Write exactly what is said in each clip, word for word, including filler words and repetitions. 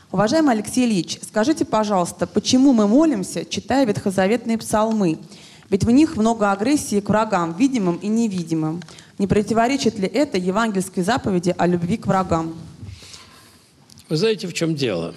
Уважаемый Алексей Ильич, скажите, пожалуйста, почему мы молимся, читая ветхозаветные псалмы? Ведь в них много агрессии к врагам, видимым и невидимым. Не противоречит ли это евангельской заповеди о любви к врагам? Вы знаете, в чем дело?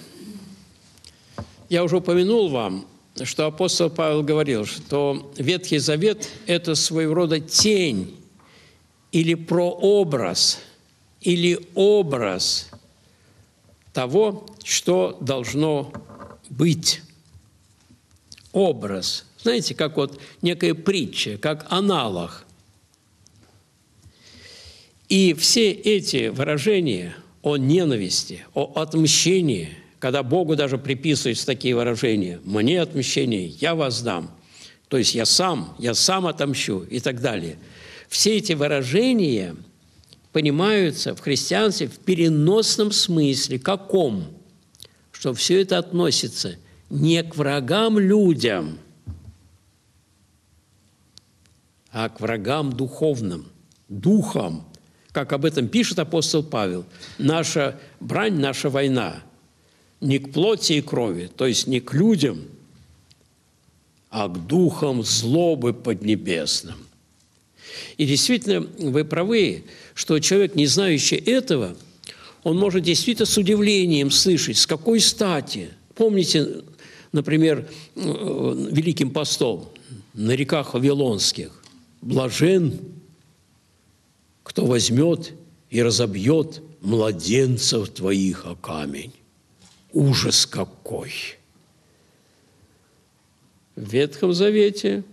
Я уже упомянул вам, что апостол Павел говорил, что Ветхий Завет – это своего рода тень или прообраз, или образ того, что должно быть. Образ. Знаете, как вот некая притча, как аналог. И все эти выражения о ненависти, о отмщении, когда Богу даже приписываются такие выражения, «мне отмщение, я воздам», то есть «я сам, я сам отомщу» и так далее. Все эти выражения понимаются в христианстве в переносном смысле. Каком? Что все это относится не к врагам людям, а к врагам духовным, духом. Как об этом пишет апостол Павел. Наша брань, наша война не к плоти и крови, то есть не к людям, а к духам злобы поднебесным. И действительно, вы правы, что человек, не знающий этого, он может действительно с удивлением слышать, с какой стати. Помните, например, Великим постом на реках Вавилонских: «Блажен, кто возьмет и разобьет младенцев твоих о камень». Ужас какой! В Ветхом Завете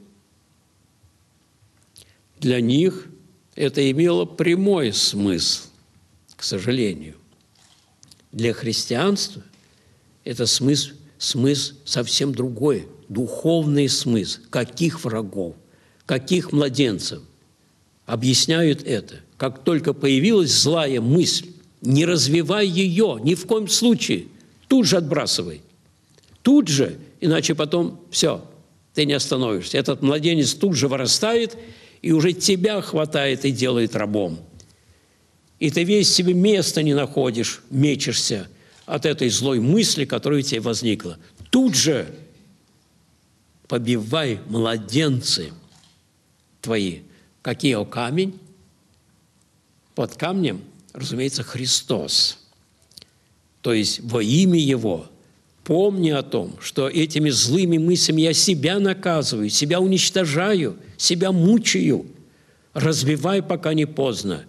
для них это имело прямой смысл, к сожалению. Для христианства это смысл, смысл совсем другой, духовный смысл. Каких врагов, каких младенцев? Объясняют это. Как только появилась злая мысль, не развивай ее ни в коем случае, тут же отбрасывай. Тут же, иначе потом все, ты не остановишься. Этот младенец тут же вырастает, и уже тебя хватает и делает рабом. И ты весь себе места не находишь, мечешься от этой злой мысли, которая у тебя возникла. Тут же побивай младенцы твои. Какие о камень? Под камнем, разумеется, Христос. То есть во имя Его помни о том, что этими злыми мыслями я себя наказываю, себя уничтожаю, себя мучаю. Развивай, пока не поздно.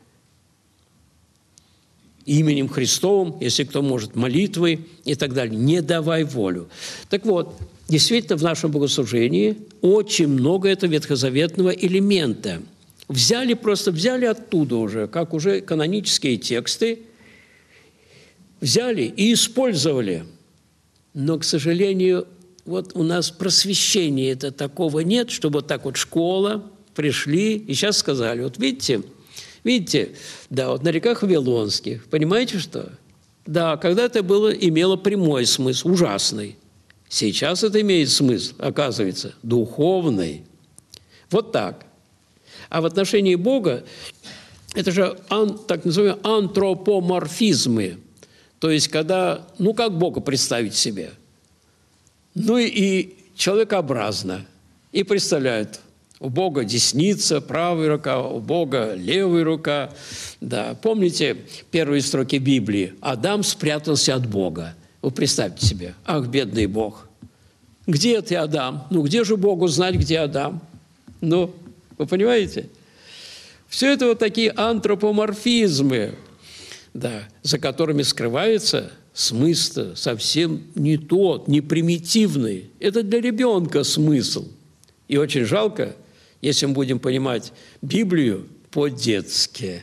Именем Христовым, если кто может, молитвой и так далее. Не давай волю. Так вот, действительно, в нашем богослужении очень много этого ветхозаветного элемента. Взяли, просто взяли оттуда уже, как уже канонические тексты, взяли и использовали. Но, к сожалению, вот у нас просвещения это такого нет, чтобы вот так вот школа, пришли и сейчас сказали, вот видите, видите, да, вот на реках Вавилонских, понимаете что? Да, когда-то было, имело прямой смысл, ужасный. Сейчас это имеет смысл, оказывается, духовный. Вот так. А в отношении Бога это же ан, так называемые антропоморфизмы. То есть, когда, ну, как Бога представить себе? Ну, и, и человекообразно. И представляют, у Бога десница, правая рука, у Бога левая рука. Да. Помните первые строки Библии? Адам спрятался от Бога. Вы представьте себе, ах, бедный Бог. Где ты, Адам? Ну, где же Богу знать, где Адам? Ну, вы понимаете? Все это вот такие антропоморфизмы, да, за которыми скрывается смысл совсем не тот, не примитивный. Это для ребенка смысл. И очень жалко, если мы будем понимать Библию по-детски.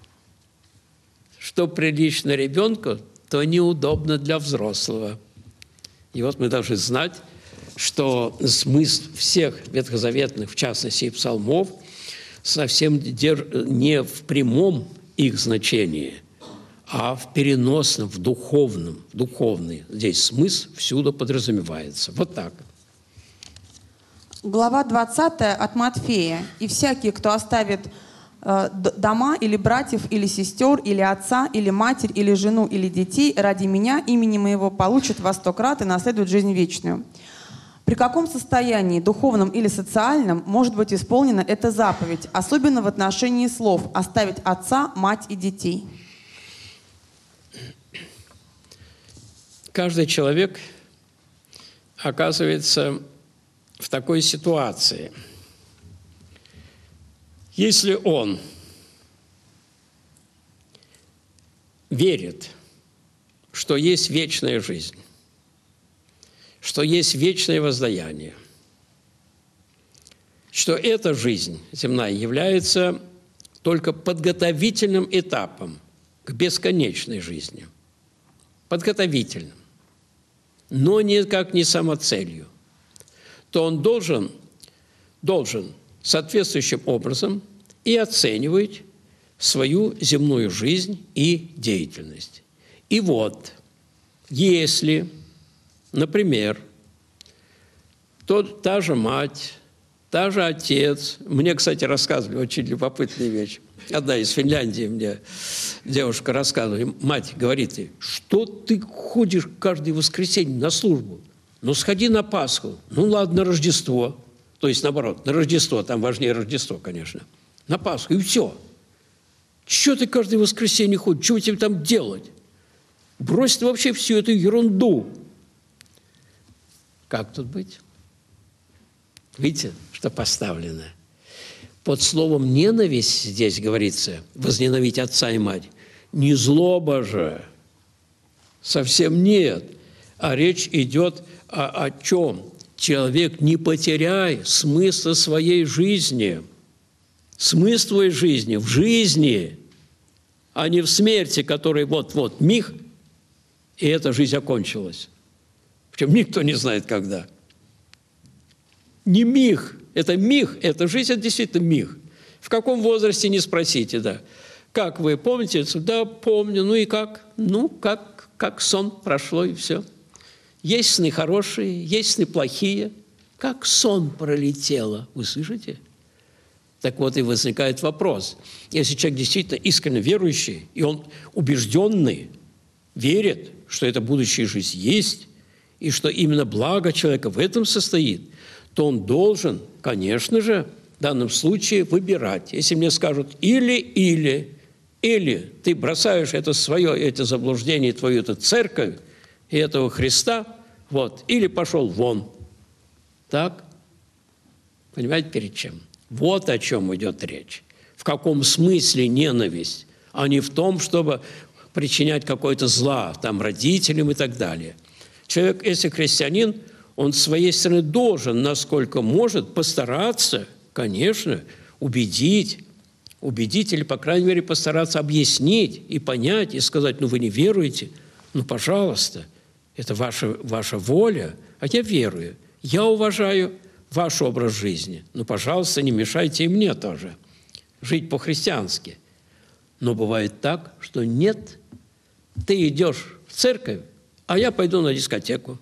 Что прилично ребенку, то неудобно для взрослого. И вот мы должны знать, что смысл всех ветхозаветных, в частности, псалмов, совсем не в прямом их значении, а в переносном, в духовном, в духовный. Здесь смысл всюду подразумевается. Вот так. Глава двадцатая от Матфея. «И всякий, кто оставит э, дома или братьев, или сестер, или отца, или матерь, или жену, или детей ради меня, имени моего, получат во сто крат и наследуют жизнь вечную. При каком состоянии, духовном или социальном, может быть исполнена эта заповедь, особенно в отношении слов «оставить отца, мать и детей»? Каждый человек оказывается в такой ситуации. Если он верит, что есть вечная жизнь, что есть вечное воздаяние, что эта жизнь земная является только подготовительным этапом к бесконечной жизни, подготовительным, но никак не самоцелью, то он должен, должен соответствующим образом и оценивать свою земную жизнь и деятельность. И вот, если, например, тот, та же мать, та же отец, мне, кстати, рассказывали очень любопытные вещи. Одна из Финляндии мне девушка рассказывала, мать говорит ей, что ты ходишь каждое воскресенье на службу? Ну, сходи на Пасху. Ну, ладно, на Рождество. То есть, наоборот, на Рождество, там важнее Рождество, конечно. На Пасху, и все. Чего ты каждое воскресенье ходишь? Чего тебе там делать? Брось ты вообще всю эту ерунду. Как тут быть? Видите, что поставлено? Под словом «ненависть» здесь говорится, возненавидеть отца и мать. Не злоба же, совсем нет. А речь идет о, о чем? Человек, не потеряй смысла своей жизни. Смысл твоей жизни в жизни, а не в смерти, которой вот-вот миг, и эта жизнь окончилась. Причем никто не знает, когда. Не миг. Это миг, это жизнь, это действительно миг. В каком возрасте, не спросите, да. Как вы помните? Да, помню. Ну и как? Ну, как, как сон прошло, и все. Есть сны хорошие, есть сны плохие. Как сон пролетело. Вы слышите? Так вот и возникает вопрос. Если человек действительно искренне верующий, и он убежденный, верит, что эта будущая жизнь есть, и что именно благо человека в этом состоит, то он должен, конечно же, в данном случае выбирать. Если мне скажут или-или, или ты бросаешь это свое, это заблуждение, твою эту церковь и этого Христа, вот, или пошел вон. Так? Понимаете, перед чем? Вот о чем идет речь. В каком смысле ненависть, а не в том, чтобы причинять какое-то зло там, родителям и так далее. Человек, если христианин, он с своей стороны должен, насколько может, постараться, конечно, убедить, убедить или, по крайней мере, постараться объяснить и понять, и сказать, ну, вы не веруете, ну, пожалуйста, это ваша, ваша воля, а я верую, я уважаю ваш образ жизни. Ну, пожалуйста, не мешайте и мне тоже жить по-христиански. Но бывает так, что нет, ты идешь в церковь, а я пойду на дискотеку.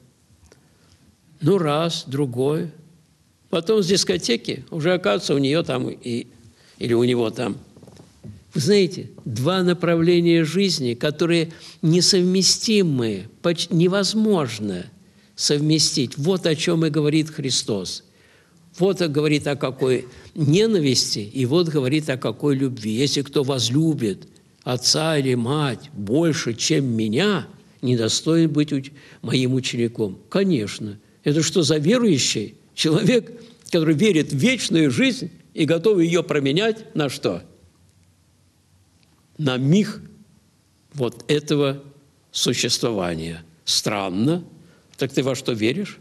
Ну, раз, другой. Потом с дискотеки уже, оказывается, у нее там и, или у него там. Вы знаете, два направления жизни, которые несовместимы, невозможно совместить. Вот о чем и говорит Христос. Вот говорит о какой ненависти, и вот говорит о какой любви. Если кто возлюбит отца или мать больше, чем меня, недостоин быть моим учеником. Конечно. Это что за верующий человек, который верит в вечную жизнь и готов ее променять на что? На миг вот этого существования. Странно. Так ты во что веришь?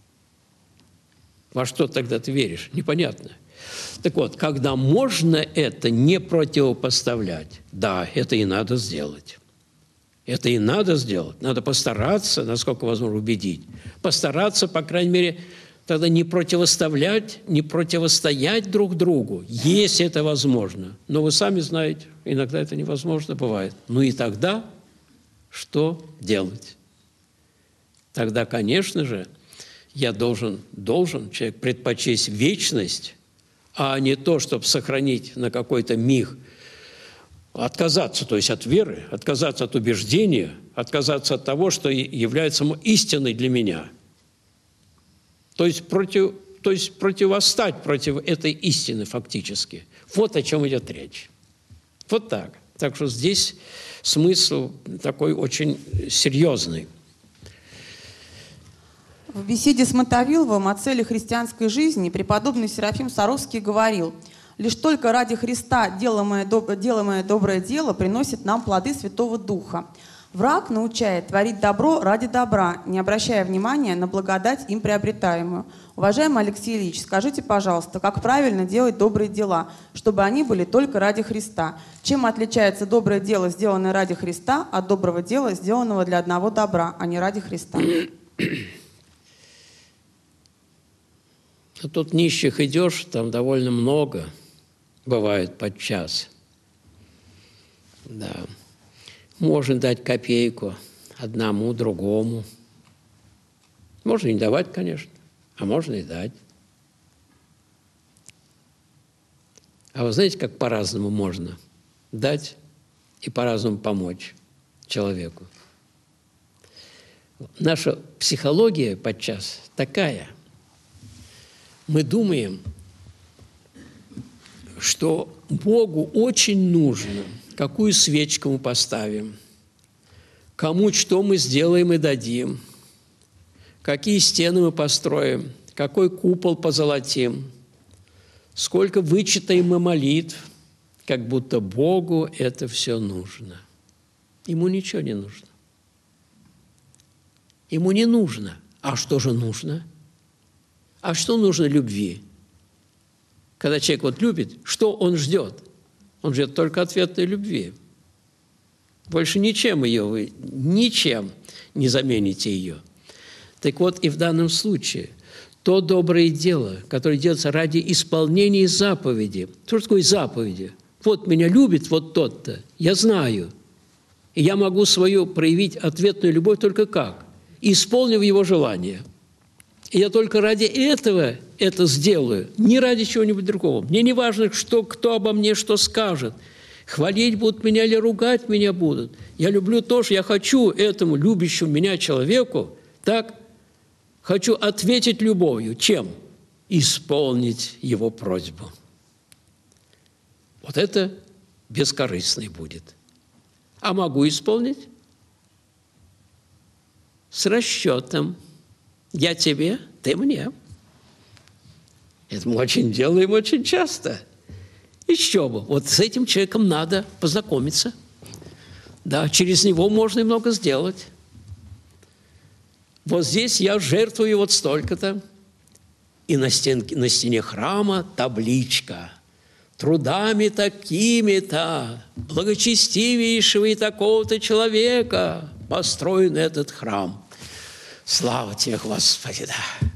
Во что тогда ты веришь? Непонятно. Так вот, когда можно это не противопоставлять, да, это и надо сделать. Это и надо сделать. Надо постараться, насколько возможно, убедить. Постараться, по крайней мере, тогда не противоставлять, не противостоять друг другу, если это возможно. Но вы сами знаете, иногда это невозможно бывает. Ну и тогда что делать? Тогда, конечно же, я должен, должен человек предпочесть вечность а не то, чтобы сохранить на какой-то миг, отказаться, то есть от веры, отказаться от убеждения, отказаться от того, что является истиной для меня. То есть, против, то есть противостать против этой истины фактически. Вот о чем идет речь. Вот так. Так что здесь смысл такой очень серьезный. В беседе с Мотовиловым о цели христианской жизни преподобный Серафим Саровский говорил: «Лишь только ради Христа делаемое, доб... делаемое доброе дело приносит нам плоды Святого Духа. Враг научает творить добро ради добра, не обращая внимания на благодать им приобретаемую. Уважаемый Алексей Ильич, скажите, пожалуйста, как правильно делать добрые дела, чтобы они были только ради Христа? Чем отличается доброе дело, сделанное ради Христа, от доброго дела, сделанного для одного добра, а не ради Христа?» Тут нищих идешь, там довольно много бывает подчас. Да. Можно дать копейку одному, другому. Можно не давать, конечно, а можно и дать. А вы знаете, как по-разному можно дать и по-разному помочь человеку? Наша психология подчас такая. Мы думаем, что Богу очень нужно, какую свечку мы поставим, кому что мы сделаем и дадим, какие стены мы построим, какой купол позолотим, сколько вычитаем мы молитв, как будто Богу это все нужно. Ему ничего не нужно. Ему не нужно. А что же нужно? А что нужно любви? Когда человек вот любит, что он ждет? Он ждет только ответной любви. Больше ничем ее вы, ничем не замените ее. Так вот и в данном случае то доброе дело, которое делается ради исполнения заповеди. Что такое заповеди? Вот меня любит вот тот-то, я знаю. И я могу свою проявить ответную любовь только как? Исполнив его желание. И я только ради этого это сделаю, не ради чего-нибудь другого. Мне не важно, что, кто обо мне что скажет. Хвалить будут меня или ругать меня будут. Я люблю то, что я хочу этому любящему меня человеку, так, хочу ответить любовью. Чем? Исполнить его просьбу. Вот это бескорыстный будет. А могу исполнить? С расчетом. Я тебе, ты мне. Это мы очень делаем очень часто. Еще бы. Вот с этим человеком надо познакомиться. Да, через него можно и много сделать. Вот здесь я жертвую вот столько-то. И на, стенке, на стене храма табличка. Трудами такими-то, благочестивейшего и такого-то человека построен этот храм. Слава тебе, Господи, да.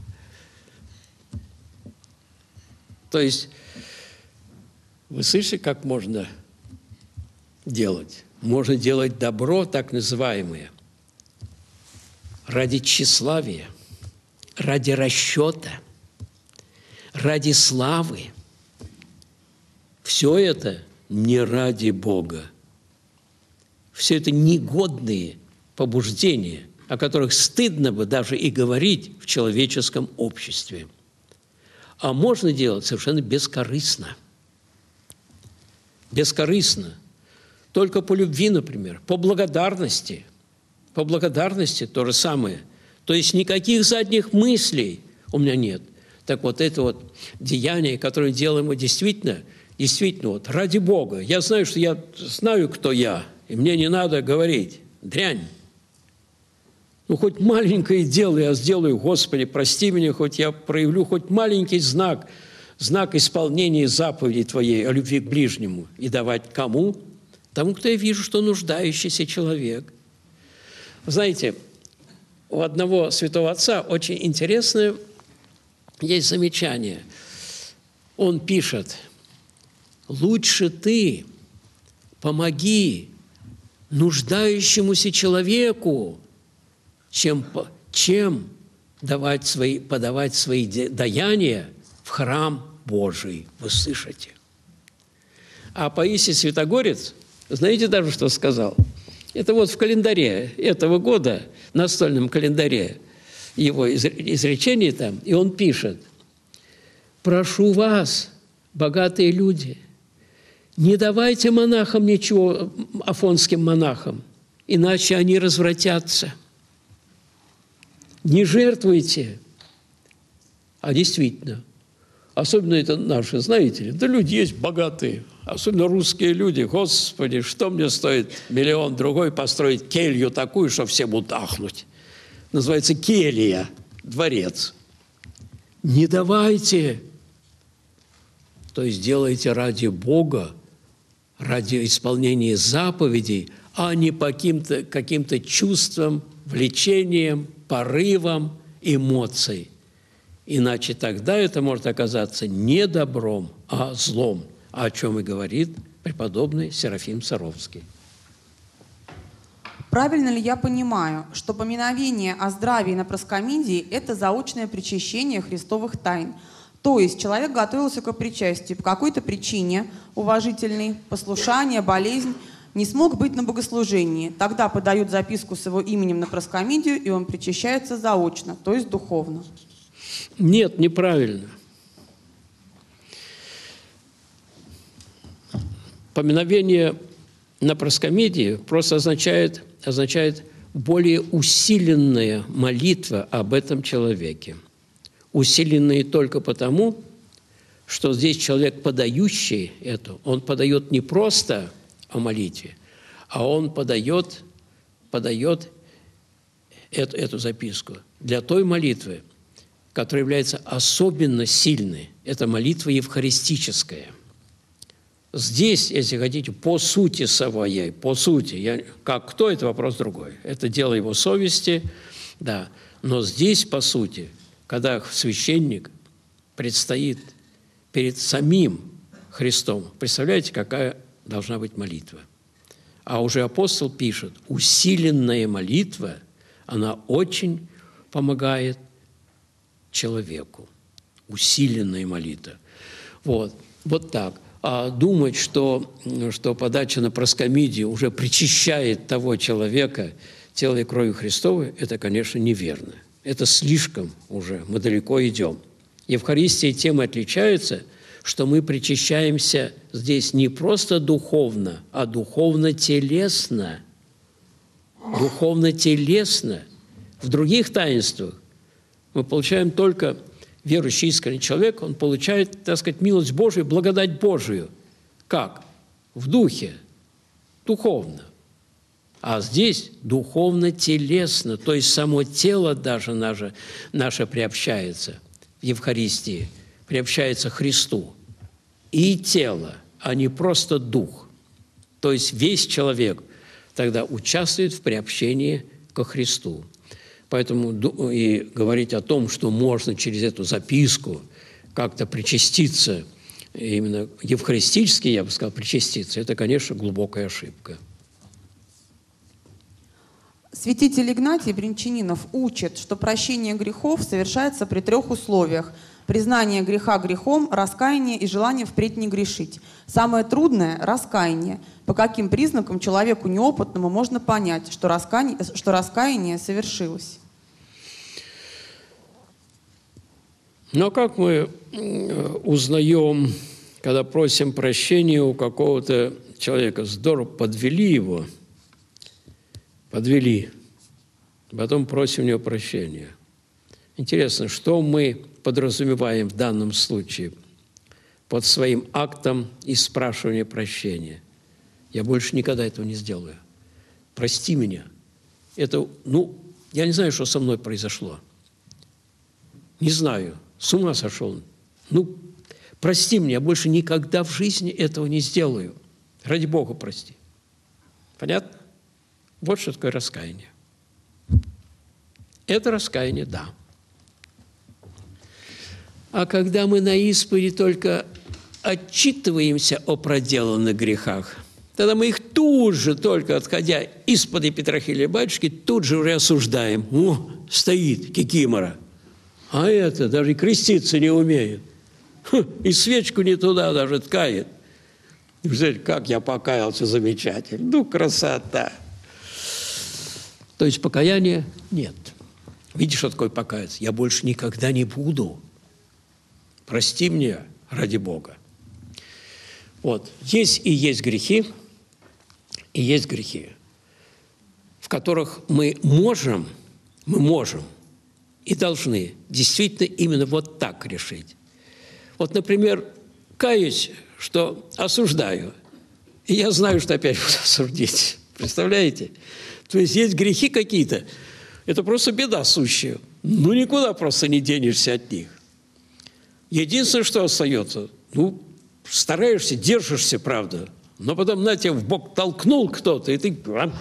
То есть, вы слышите, как можно делать? Можно делать добро, так называемое, ради тщеславия, ради расчета, ради славы. Все это не ради Бога. Все это негодные побуждения, о которых стыдно бы даже и говорить в человеческом обществе. А можно делать совершенно бескорыстно. Бескорыстно. Только по любви, например, по благодарности. По благодарности то же самое. То есть никаких задних мыслей у меня нет. Так вот это вот деяние, которое делаем мы действительно, действительно вот ради Бога. Я знаю, что я знаю, кто я, и мне не надо говорить дрянь. Ну, хоть маленькое дело я сделаю, Господи, прости меня, хоть я проявлю хоть маленький знак, знак исполнения заповедей Твоей о любви к ближнему. И давать кому? Тому, кто я вижу, что нуждающийся человек. Знаете, у одного святого отца очень интересное есть замечание. Он пишет: «Лучше ты помоги нуждающемуся человеку, чем, чем давать свои, подавать свои даяния в храм Божий. Вы слышите? А Паисий Святогорец, знаете даже, что сказал? Это вот в календаре этого года, настольном календаре, его изречение там, и он пишет: «Прошу вас, богатые люди, не давайте монахам ничего, афонским монахам, иначе они развратятся. Не жертвуйте». А действительно, особенно это наши, знаете ли, да люди есть богатые, особенно русские люди. Господи, что мне стоит миллион другой построить келью такую, что все будут ахнуть. Называется келья, дворец. Не давайте. То есть делайте ради Бога, ради исполнения заповедей, а не по каким-то каким-то чувствам, влечениям, порывам, эмоций. Иначе тогда это может оказаться не добром, а злом, о чем и говорит преподобный Серафим Саровский. Правильно ли я понимаю, что поминовение о здравии на проскомидии – это заочное причащение христовых тайн? То есть человек готовился к причастию по какой-то причине, уважительной, послушание, болезнь, не смог быть на богослужении. Тогда подают записку с его именем на проскомидию, и он причащается заочно, то есть духовно. Нет, неправильно. Поминовение на проскомидии просто означает, означает более усиленная молитва об этом человеке. Усиленная только потому, что здесь человек, подающий это, он подает не просто о молитве, а он подает, подает эту, эту записку для той молитвы, которая является особенно сильной. Это молитва евхаристическая. Здесь, если хотите, по сути своей, по сути, я, как кто, это вопрос другой. Это дело его совести, да. Но здесь, по сути, когда священник предстоит перед самим Христом, представляете, какая должна быть молитва? А уже апостол пишет, усиленная молитва, она очень помогает человеку. Усиленная молитва. Вот, вот так. А думать, что, что подача на проскомидию уже причащает того человека телом и кровью Христовой, это, конечно, неверно. Это слишком уже, мы далеко идем. Евхаристия тем и отличается, что мы причащаемся здесь не просто духовно, а духовно-телесно. Духовно-телесно. В других таинствах мы получаем только верующий искренний человек, он получает, так сказать, милость Божию, благодать Божию. Как? В духе, духовно. А здесь духовно-телесно, то есть само тело даже наше, наше приобщается в Евхаристии, приобщается Христу. И тело, а не просто дух. То есть весь человек тогда участвует в приобщении ко Христу. Поэтому и говорить о том, что можно через эту записку как-то причаститься, именно евхаристически, я бы сказал, причаститься, это, конечно, глубокая ошибка. Святитель Игнатий Брянчанинов учит, что прощение грехов совершается при трех условиях: признание греха грехом, раскаяние и желание впредь не грешить. Самое трудное – раскаяние. По каким признакам человеку неопытному можно понять, что раскаяние, что раскаяние совершилось? Но как мы узнаем, когда просим прощения у какого-то человека? Здорово подвели его, подвели, потом просим у него прощения. Интересно, что мы подразумеваем в данном случае под своим актом и спрашивания прощения? Я больше никогда этого не сделаю. Прости меня. Это, ну, я не знаю, что со мной произошло. Не знаю. С ума сошел. Ну, прости меня, я больше никогда в жизни этого не сделаю. Ради Бога, прости. Понятно? Вот что такое раскаяние. Это раскаяние, да. А когда мы на исповеди только отчитываемся о проделанных грехах, тогда мы их тут же, только отходя из-под Петрохилия батюшки, тут же уже осуждаем. О, стоит кикимора. А это даже креститься не умеет. И свечку не туда даже ткает. Знаете, как я покаялся, замечательно. Ну, красота. То есть покаяния нет. Видишь, что такое покаяться? Я больше никогда не буду. Прости мне, ради Бога. Вот. Есть и есть грехи, и есть грехи, в которых мы можем, мы можем и должны действительно именно вот так решить. Вот, например, каюсь, что осуждаю, и я знаю, что опять буду осудить. Представляете? То есть есть грехи какие-то, это просто беда сущая. Ну, никуда просто не денешься от них. Единственное, что остается, ну, стараешься, держишься, правда, но потом на тебя в бок толкнул кто-то, и ты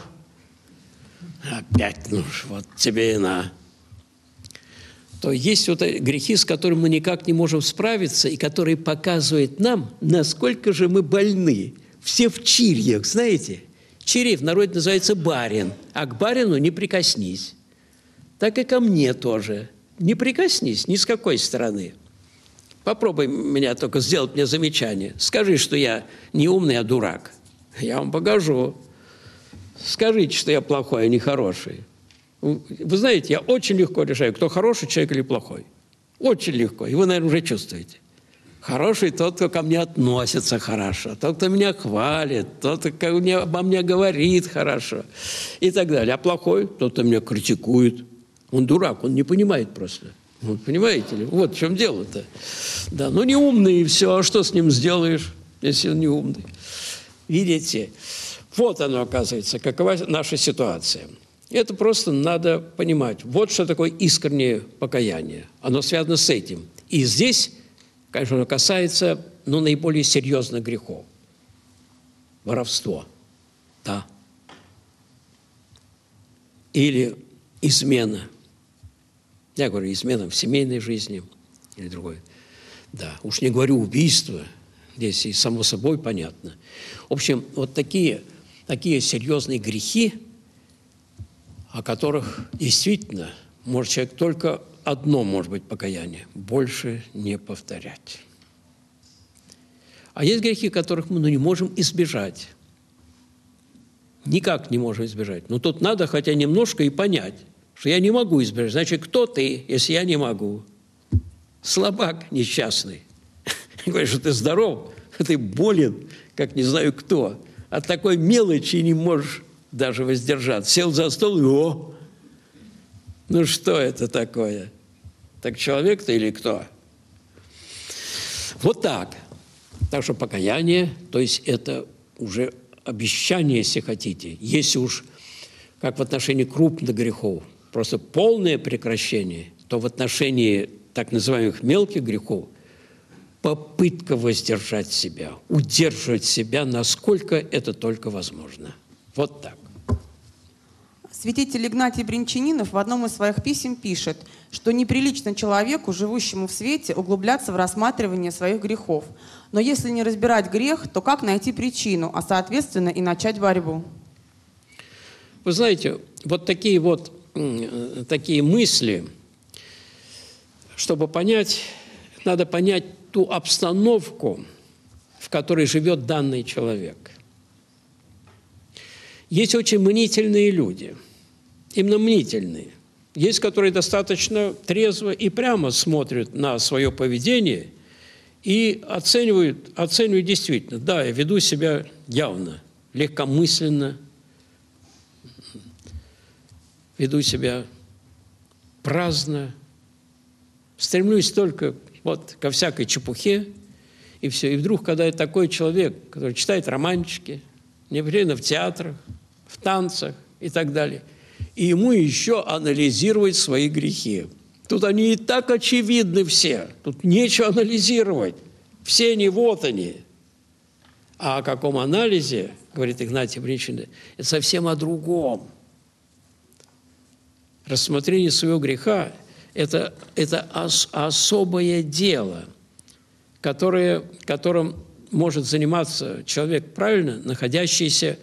опять, ну, вот тебе и на. То есть вот грехи, с которыми мы никак не можем справиться, и которые показывают нам, насколько же мы больны. Все в чирьях, знаете? Чирий в народе называется барин, а к барину не прикоснись. Так и ко мне тоже. Не прикоснись ни с какой стороны. Попробуй меня только сделать мне замечание. Скажи, что я не умный, а дурак. Я вам покажу. Скажите, что я плохой, а не хороший. Вы знаете, я очень легко решаю, кто хороший человек или плохой. Очень легко. И вы, наверное, уже чувствуете. Хороший тот, кто ко мне относится хорошо, тот, кто меня хвалит, тот, кто обо мне говорит хорошо и так далее. А плохой тот, кто меня критикует. Он дурак, он не понимает просто. Вот, понимаете ли? Вот в чем дело-то. Да, ну не умный и все, а что с ним сделаешь, если он не умный? Видите? Вот оно, оказывается, какова наша ситуация. Это просто надо понимать. Вот что такое искреннее покаяние. Оно связано с этим. И здесь, конечно, оно касается, ну, наиболее серьезных грехов. Воровство. Да. Или измена. Я говорю, измена в семейной жизни или другое. Да, уж не говорю убийство, здесь и само собой понятно. В общем, вот такие, такие серьезные грехи, о которых действительно может человек только одно, может быть, покаяние – больше не повторять. А есть грехи, которых мы ну, не можем избежать. Никак не можем избежать. Но тут надо хотя немножко и понять, что я не могу избежать. Значит, кто ты, если я не могу? Слабак несчастный. Говоришь, что ты здоров, а ты болен, как не знаю кто. От такой мелочи не можешь даже воздержаться. Сел за стол и о! Ну что это такое? Так человек ты или кто? Вот так. Так что покаяние, то есть это уже обещание, если хотите. Если уж, как в отношении крупных грехов, просто полное прекращение, то в отношении так называемых мелких грехов попытка воздержать себя, удерживать себя, насколько это только возможно. Вот так. Святитель Игнатий Бринчанинов в одном из своих писем пишет, что неприлично человеку, живущему в свете, углубляться в рассматривание своих грехов. Но если не разбирать грех, то как найти причину, а соответственно и начать борьбу? Вы знаете, вот такие вот такие мысли, чтобы понять, надо понять ту обстановку, в которой живет данный человек. Есть очень мнительные люди, именно мнительные. Есть, которые достаточно трезво и прямо смотрят на свое поведение и оценивают, оценивают действительно. Да, я веду себя явно, легкомысленно, веду себя праздно, стремлюсь только вот ко всякой чепухе, и все. И вдруг, когда я такой человек, который читает романчики, непременно в театрах, в танцах и так далее, и ему еще анализировать свои грехи. Тут они и так очевидны все, тут нечего анализировать. Все они, вот они. А о каком анализе, говорит Игнатий Бринчанинов, это совсем о другом. Рассмотрение своего греха – это, это ос, особое дело, которое, которым может заниматься человек правильно, находящийся,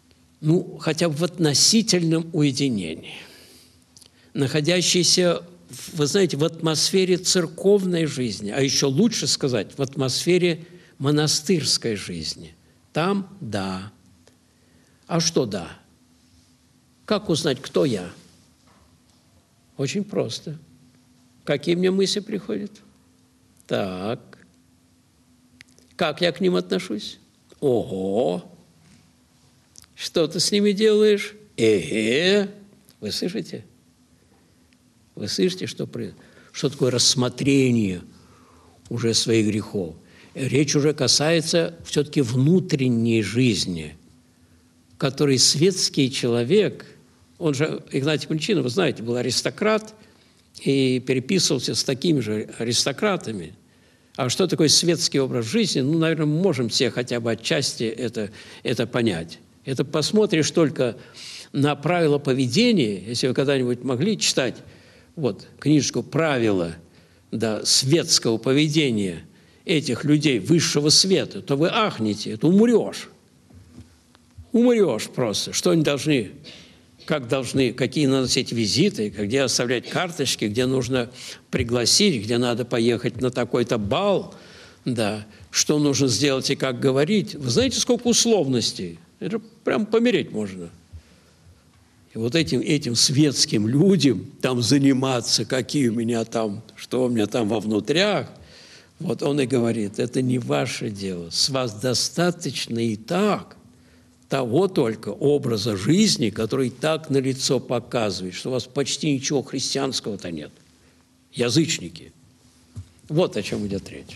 ну, хотя бы в относительном уединении, находящийся вы знаете, в атмосфере церковной жизни, а еще лучше сказать, в атмосфере монастырской жизни. Там – да. А что да? Как узнать, кто я? Очень просто. Какие мне мысли приходят? Так. Как я к ним отношусь? Ого! Что ты с ними делаешь? Эге! Вы слышите? Вы слышите, что, при... что такое рассмотрение уже своих грехов? Речь уже касается все-таки внутренней жизни, который светский человек, он же, Игнатий Мельчин, вы знаете, был аристократ и переписывался с такими же аристократами. А что такое светский образ жизни? Ну, наверное, мы можем все хотя бы отчасти это, это понять. Это посмотришь только на правила поведения, если вы когда-нибудь могли читать вот, книжку «Правила да, светского поведения» этих людей высшего света, то вы ахнете, это умрешь. Умрешь просто. Что они должны, как должны, какие наносить визиты, где оставлять карточки, где нужно пригласить, где надо поехать на такой-то бал, да, что нужно сделать и как говорить. Вы знаете, сколько условностей? Это прям помереть можно. И вот этим, этим светским людям там заниматься, какие у меня там, что у меня там во внутрях, вот он и говорит, это не ваше дело. С вас достаточно и так того только образа жизни, который так налицо показывает, что у вас почти ничего христианского-то нет. Язычники. Вот о чем идет речь.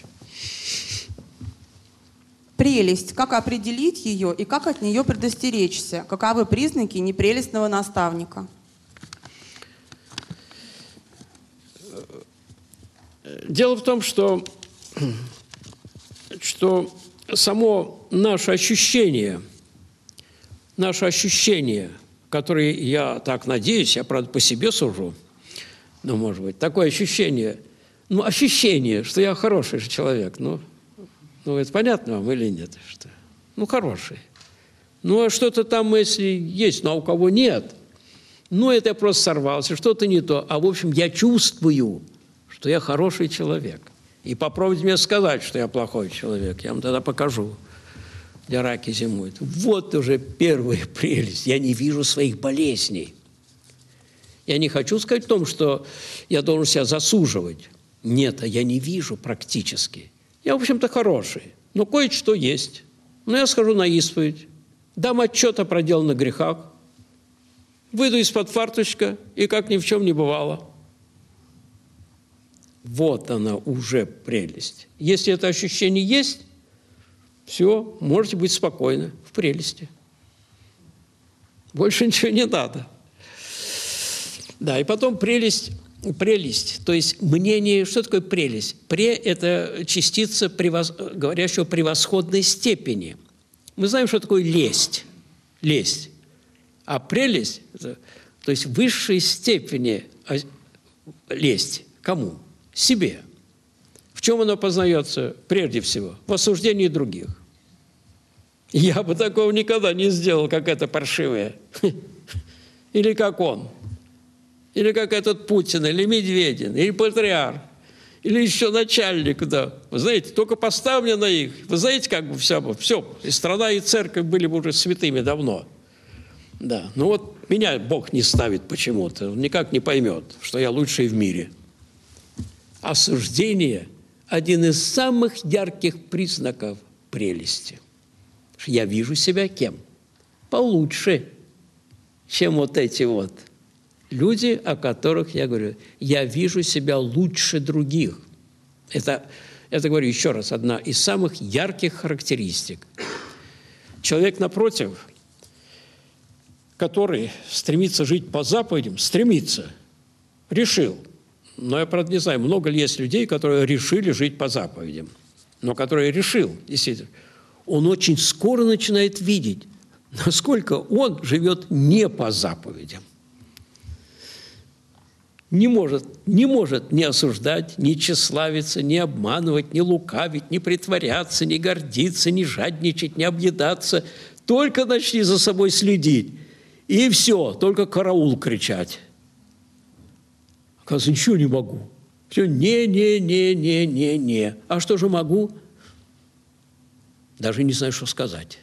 Прелесть. Как определить ее и как от нее предостеречься? Каковы признаки непрелестного наставника? Дело в том, что, что само наше ощущение, наше ощущение, которое я так надеюсь, я, правда, по себе сужу, но, может быть, такое ощущение, ну, ощущение, что я хороший же человек, ну, ну, это понятно вам или нет? Что? Ну, хороший. Ну, а что-то там, если есть, ну, а у кого нет, ну, это я просто сорвался, что-то не то. А, в общем, я чувствую, что я хороший человек. И попробуйте мне сказать, что я плохой человек. Я вам тогда покажу, где раки зимуют. Вот уже первая прелесть. Я не вижу своих болезней. Я не хочу сказать о том, что я должен себя засуживать. Нет, а я не вижу практически. Я, в общем-то, хороший, но кое-что есть. Но я схожу на исповедь, дам отчет о проделанных грехах, выйду из-под фарточка, и как ни в чем не бывало. Вот она уже прелесть. Если это ощущение есть, все, можете быть спокойны в прелести. Больше ничего не надо. Да, и потом прелесть... Прелесть, то есть мнение, что такое прелесть? Пре – это частица, превос... говорящая о превосходной степени. Мы знаем, что такое лесть. Лесть. А прелесть, это, то есть в высшей степени лесть. Кому? Себе. В чем оно познается прежде всего? В осуждении других. Я бы такого никогда не сделал, как это паршивое. Или как он. Или как этот Путин, или Медведин, или патриарх, или еще начальник, да. Вы знаете, только поставь меня на их. Вы знаете, как бы все, все, и страна, и церковь были бы уже святыми давно. Да, но вот меня Бог не ставит почему-то, он никак не поймет, что я лучший в мире. Осуждение – один из самых ярких признаков прелести. Я вижу себя кем? Получше, чем вот эти вот люди, о которых я говорю, я вижу себя лучше других. Это, это, говорю еще раз, одна из самых ярких характеристик. Человек, напротив, который стремится жить по заповедям, стремится, решил. Но я, правда, не знаю, много ли есть людей, которые решили жить по заповедям, но которые решил, действительно. Он очень скоро начинает видеть, насколько он живет не по заповедям. Не может, не может не осуждать, не тщеславиться, не обманывать, не лукавить, не притворяться, не гордиться, не жадничать, не объедаться. Только начни за собой следить. И все, только караул кричать. Оказывается, ничего не могу. Все не, не, не, не, не, не. А что же могу? Даже не знаю, что сказать.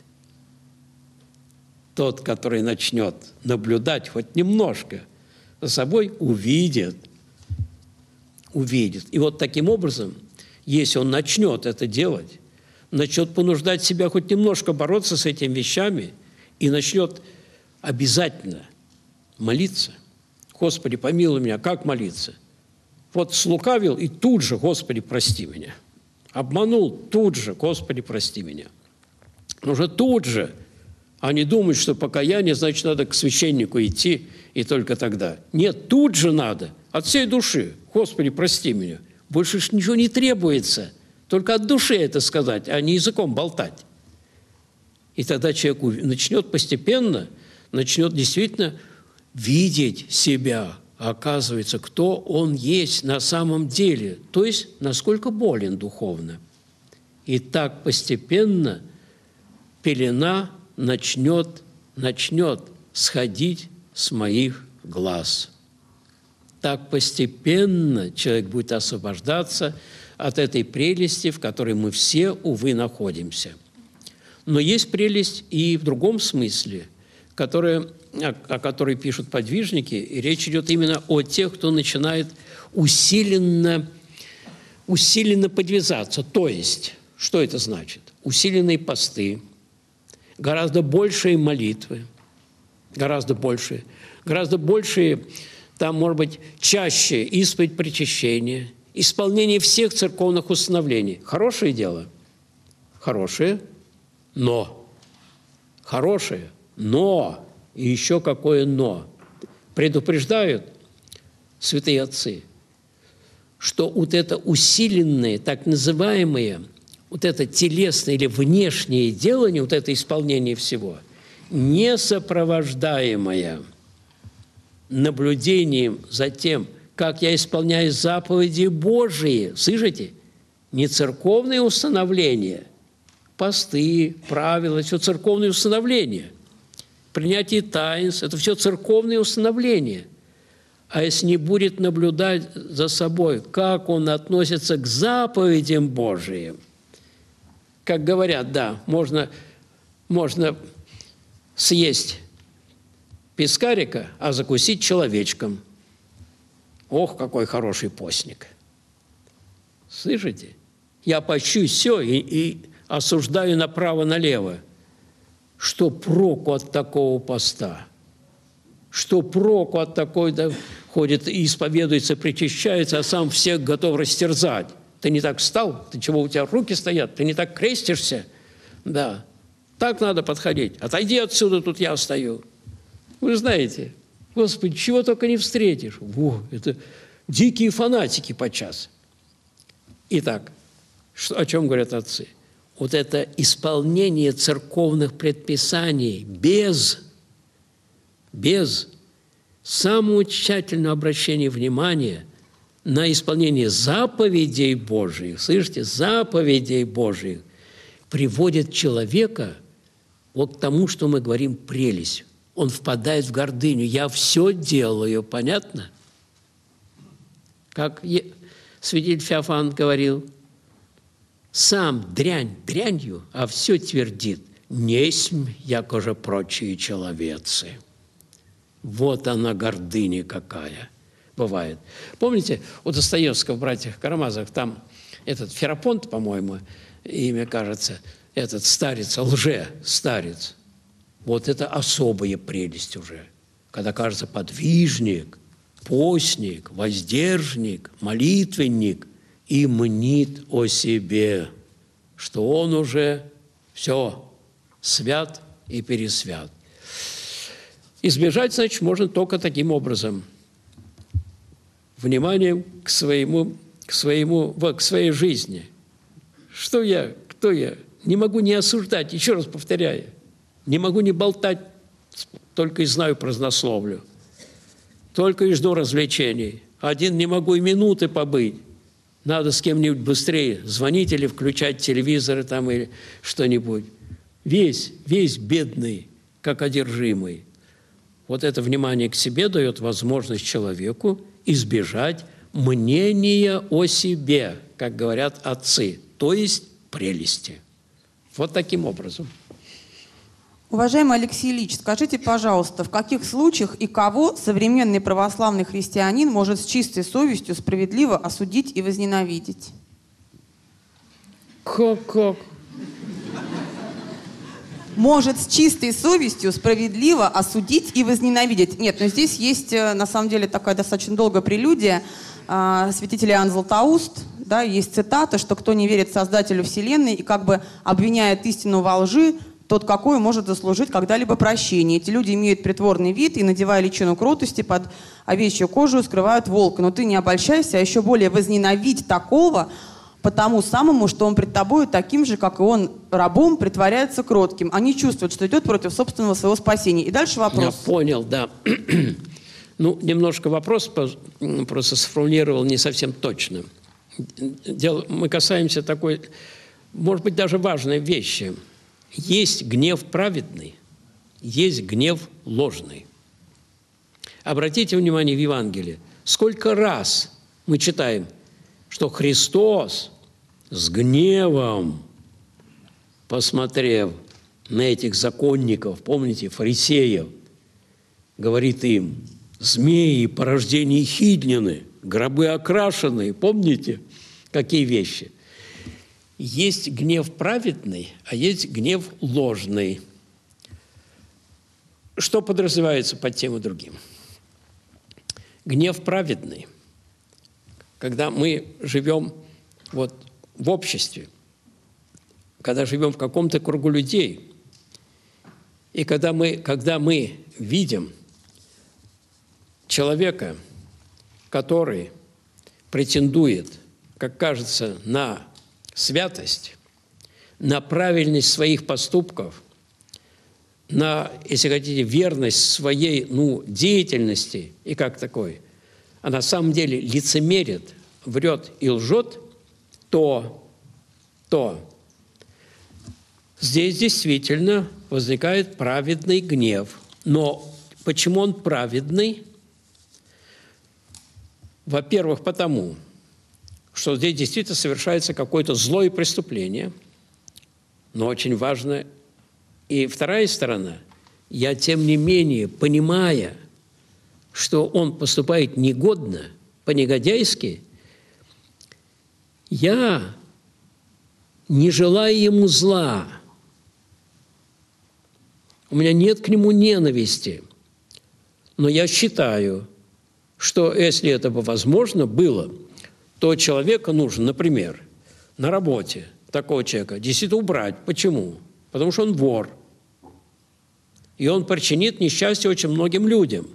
Тот, который начнет наблюдать хоть немножко за собой, увидит. Увидит. И вот таким образом, если он начнет это делать, начнет понуждать себя хоть немножко бороться с этими вещами и начнет обязательно молиться. Господи, помилуй меня. Как молиться? Вот слукавил, и тут же, Господи, прости меня. Обманул, тут же, Господи, прости меня. Уже тут же, а не думать, что покаяние, значит, надо к священнику идти, и только тогда. Нет, тут же надо, от всей души. Господи, прости меня. Больше ничего не требуется. Только от души это сказать, а не языком болтать. И тогда человек начнет постепенно, начнет действительно видеть себя, оказывается, кто он есть на самом деле, то есть насколько болен духовно. И так постепенно пелена начнет, начнет сходить с моих глаз. Так постепенно человек будет освобождаться от этой прелести, в которой мы все, увы, находимся. Но есть прелесть и в другом смысле, которая, о, о которой пишут подвижники, и речь идет именно о тех, кто начинает усиленно, усиленно подвязаться. То есть, что это значит? Усиленные посты, гораздо большие молитвы, гораздо большие, гораздо большие, там, может быть, чаще исповедь причащения, исполнение всех церковных установлений. Хорошее дело? Хорошее, но. Хорошее, но. И еще какое но. Предупреждают святые отцы, что вот это усиленное, так называемое, вот это телесное или внешнее делание, вот это исполнение всего, не сопровождаемое наблюдением за тем, как я исполняю заповеди Божии. Слышите? Не церковные установления, посты, правила, все церковные установления. Принятие таинств – это все церковные установления. А если не будет наблюдать за собой, как он относится к заповедям Божиим, как говорят, да, можно, можно съесть пескарика, а закусить человечком. Ох, какой хороший постник. Слышите? Я пощу все и, и осуждаю направо-налево. Что проку от такого поста? Что проку от такой, да, ходит и исповедуется, причащается, а сам всех готов растерзать? Ты не так встал? Ты чего, у тебя руки стоят? Ты не так крестишься? Да. Так надо подходить. Отойди отсюда, тут я стою. Вы знаете, Господи, чего только не встретишь. Во, это дикие фанатики подчас. Итак, что, о чем говорят отцы? Вот это исполнение церковных предписаний без, без самого тщательного обращения внимания на исполнение заповедей Божьих, слышите, заповедей Божьих, приводит человека вот к тому, что мы говорим прелесть. Он впадает в гордыню. Я все делаю, понятно? Как святитель Феофан говорил, сам дрянь дрянью, а все твердит, несмь, яко же прочие человецы. Вот она гордыня какая бывает. Помните, у Достоевского в «Братьях Карамазовых» там этот Ферапонт, по-моему, имя кажется, этот старец, лже-старец. Вот это особая прелесть уже, когда, кажется, подвижник, постник, воздержник, молитвенник и мнит о себе, что он уже все свят и пересвят. Избежать, значит, можно только таким образом. Вниманием к своему, к своему, к своей жизни. Что я, кто я? Не могу не осуждать, еще раз повторяю. Не могу не болтать, только и знаю празднословлю. Только и жду развлечений. Один не могу и минуты побыть. Надо с кем-нибудь быстрее звонить или включать телевизор там, или что-нибудь. Весь, весь бедный, как одержимый. Вот это внимание к себе дает возможность человеку избежать мнения о себе, как говорят отцы, то есть прелести. Вот таким образом. Уважаемый Алексей Ильич, скажите, пожалуйста, в каких случаях и кого современный православный христианин может с чистой совестью справедливо осудить и возненавидеть? Как-как? Может с чистой совестью справедливо осудить и возненавидеть. Нет, но здесь есть, на самом деле, такая достаточно долгая прелюдия э, святителя Иоанна Златоуст. Да, есть цитата, что кто не верит Создателю Вселенной и как бы обвиняет истину во лжи, тот какой может заслужить когда-либо прощение. Эти люди имеют притворный вид и, надевая личину кротости, под овечью кожу скрывают волка. Но ты не обольщайся, а еще более возненавидь такого, потому самому, что он пред тобою таким же, как и он, рабом, притворяется кротким. Они чувствуют, что идет против собственного своего спасения. И дальше вопрос. Я понял, да. Ну, немножко вопрос просто сформулировал не совсем точно. Дело, мы касаемся такой, может быть, даже важной вещи. Есть гнев праведный, есть гнев ложный. Обратите внимание в Евангелии, сколько раз мы читаем, что Христос с гневом, посмотрев на этих законников, помните, фарисеев, говорит им: змеи, порождение хиднины, гробы окрашенные, помните, какие вещи? Есть гнев праведный, а есть гнев ложный. Что подразумевается под тем и другим? Гнев праведный, когда мы живем вот в обществе, когда живем в каком-то кругу людей, и когда мы, когда мы видим человека, который претендует, как кажется, на святость, на правильность своих поступков, на, если хотите, верность своей ну, деятельности и как такой, а на самом деле лицемерит, врет и лжет, то, то здесь действительно возникает праведный гнев. Но почему он праведный? Во-первых, потому что здесь действительно совершается какое-то злое преступление, но очень важно. И вторая сторона, я тем не менее, понимая, что он поступает негодно, по-негодяйски, я не желаю ему зла. У меня нет к нему ненависти. Но я считаю, что если это бы возможно было, то человека нужно, например, на работе такого человека действительно убрать. Почему? Потому что он вор. И он причинит несчастье очень многим людям.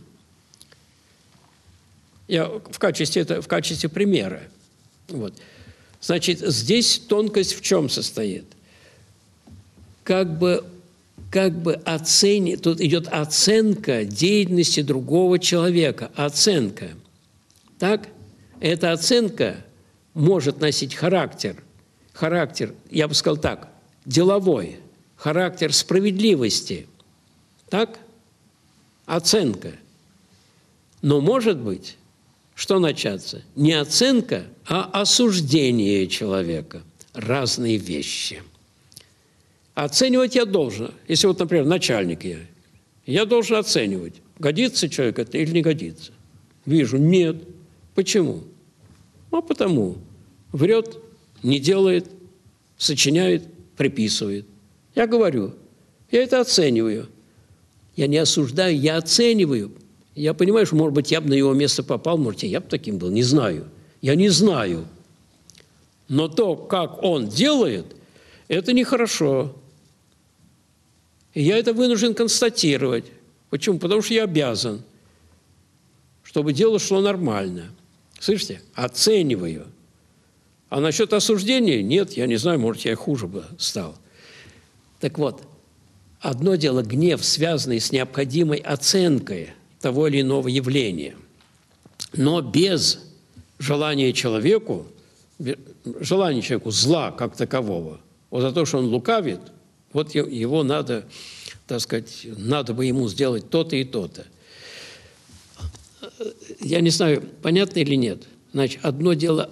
Я в качестве, это, в качестве примера. Вот. Значит, здесь тонкость в чем состоит? Как бы, как бы оцени... Тут идет оценка деятельности другого человека. Оценка. Так? Эта оценка может носить характер. Характер, я бы сказал так, деловой. Характер справедливости. Так? Оценка. Но может быть, что начаться? Не оценка, а осуждение человека. Разные вещи. Оценивать я должен. Если вот, например, начальник я, я должен оценивать, годится человек это или не годится. Вижу, нет. Почему? А потому. Врет, не делает, сочиняет, приписывает. Я говорю, я это оцениваю. Я не осуждаю, я оцениваю. Я понимаю, что, может быть, я бы на его место попал, может, я бы таким был, не знаю. Я не знаю. Но то, как он делает, это нехорошо. И я это вынужден констатировать. Почему? Потому что я обязан, чтобы дело шло нормально. Слышите? Оцениваю. А насчет осуждения? Нет, я не знаю, может, я и хуже бы стал. Так вот, одно дело гнев, связанный с необходимой оценкой того или иного явления. Но без желания человеку, желания человеку зла как такового, вот за то, что он лукавит, вот его надо, так сказать, надо бы ему сделать то-то и то-то. я не знаю, понятно или нет. Значит, одно дело